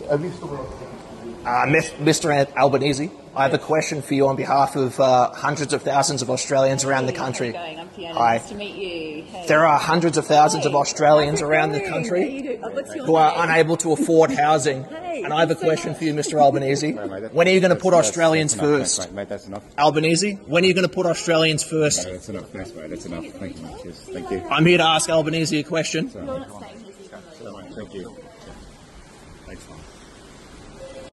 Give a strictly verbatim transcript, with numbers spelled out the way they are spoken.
Have you still got Uh, Mister Albanese, I have a question for you on behalf of uh, hundreds of thousands of Australians around the country. How's it going? I'm Fiona. Hi. Nice to meet you. Hey. There are hundreds of thousands Hey, of Australians how's it around the going? country How you doing? Oh, what's your who are name? unable to afford housing. Hey, And I have a thanks so question much. for you, Mister Albanese. No, mate, that- When are you going to that's- put that's- Australians that's enough. first? Thanks, mate, mate, that's enough. Albanese, when are you going to put Australians first? No, that's enough. Thanks, mate. That's enough. Thank you, mate. Cheers. Thank you. I'm here to ask Albanese a question. Sorry, mate. Thank you. Thanks, mate.